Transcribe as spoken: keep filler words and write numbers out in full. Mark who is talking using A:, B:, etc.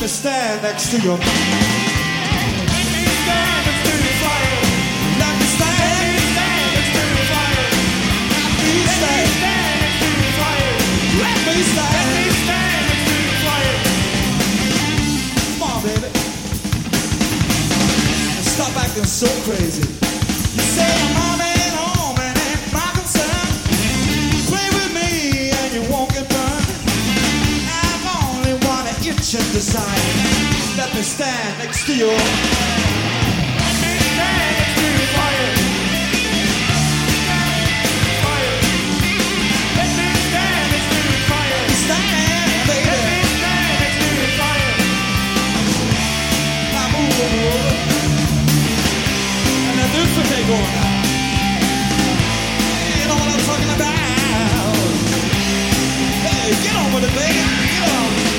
A: me stand next to you. Let me stand next to the fire. Let me stand next to the fire. Let me stand next to the fire. Let me stand next to the fire. Come on, baby. Stop acting so crazy. You say I'm coming home and ain't my concern. Play with me and you won't get burned. I'm only one itch and desire. Let me stand next to you. Let me stand next to the fire. Fire. Let me stand next to the fire. Stand, baby. Let me stand next to the fire. Now move, move. And now this will take on. You know what I'm talking about? Hey, get on with it, baby. Get on.